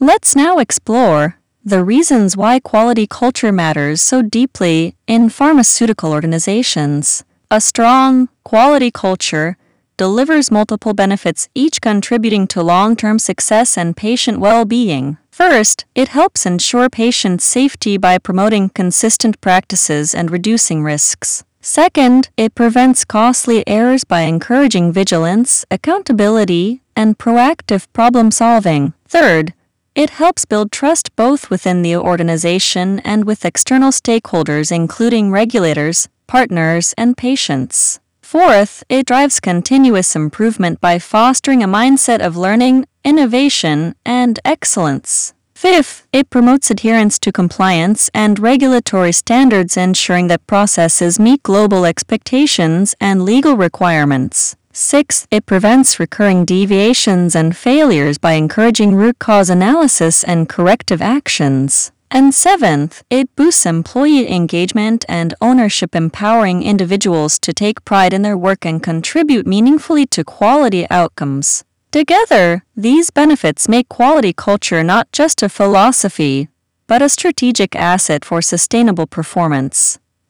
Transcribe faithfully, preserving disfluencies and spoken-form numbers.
Let's now explore the reasons why quality culture matters so deeply in pharmaceutical organizations. A strong, quality culture delivers multiple benefits, each contributing to long-term success and patient well-being. First, it helps ensure patient safety by promoting consistent practices and reducing risks. Second, it prevents costly errors by encouraging vigilance, accountability, and proactive problem-solving. Third, it helps build trust both within the organization and with external stakeholders, including regulators, partners, and patients. Fourth, it drives continuous improvement by fostering a mindset of learning, innovation, and excellence. Fifth, it promotes adherence to compliance and regulatory standards, ensuring that processes meet global expectations and legal requirements. Sixth, it prevents recurring deviations and failures by encouraging root cause analysis and corrective actions. And seventh, it boosts employee engagement and ownership, empowering individuals to take pride in their work and contribute meaningfully to quality outcomes. Together, these benefits make quality culture not just a philosophy, but a strategic asset for sustainable performance.